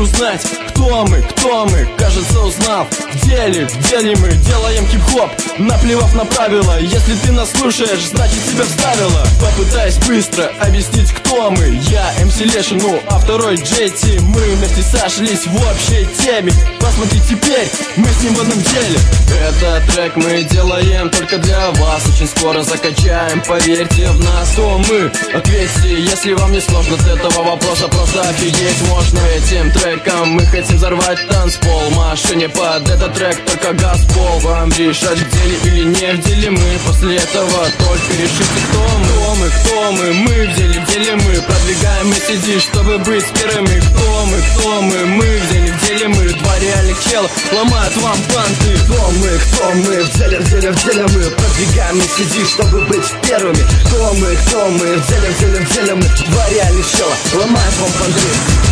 узнать, кто мы, кажется узнав. В деле мы делаем хип-хоп, наплевав на правила. Если ты нас слушаешь, значит тебя вставило. Попытаюсь быстро объяснить, кто мы. Я MC Лешину, а второй JT. Мы вместе сошлись в общей теме. Посмотри теперь, мы с ним в одном деле. Этот трек мы делаем только для вас. Очень скоро закачаем, поверьте в нас. Кто мы? Ответьте, если вам не сложно с этого вопроса. Просто офигеть можно. Этим треком мы хотим взорвать танцпол. Машине под этот трек только газпол. Вам решать, в деле или не в деле мы. После этого только решите, кто мы, мы в деле мы. Продвигаем месседжи, чтобы быть первыми. Кто мы в деле мы. Два реальных чела ломают вам банты. Кто мы, в деле мы. Продвигаем месседжи, чтобы быть первыми. Кто мы, в деле мы. Два реальных чела ломают вам банты.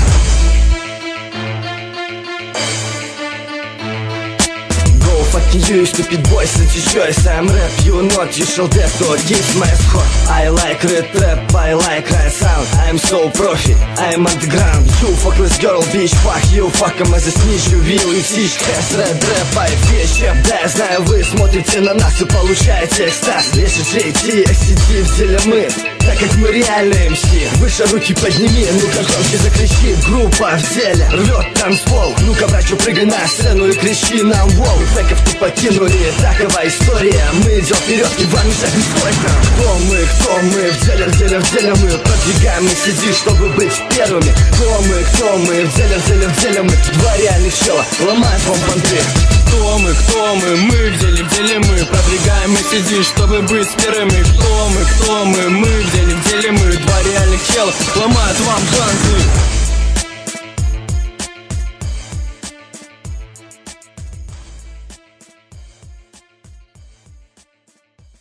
Fucking you, stupid boys, it's your choice. I'm rap, you not, you shall death, so against my score. I like red rap, I like right sound. I'm so profi, I'm underground. You fuckless girl, bitch, fuck you, fuck em as a snitch. You will и teach, has red rap, I fish. Да, я знаю, вы смотрите на нас и получаете экстаз. Если JT, XCD, в деле мы, так как мы реальные MC. Выше руки подними, ну-ка громче закричи. Группа в деле, рвет танцпол. Ну-ка, братью, прыгай на сцену и кричи нам воу. Фэков ты покинули, такова история. Мы идем вперед и вам мешать не стоит. Кто мы, в деле мы. Продвигаем месседжи, чтобы быть первыми. Кто мы, в деле мы. Два реальных чела ломают вам банты. Кто мы в деле мы. Продвигаем месседжи, чтобы быть первыми. Кто мы в деле мы. Два реальных чела ломают вам банты.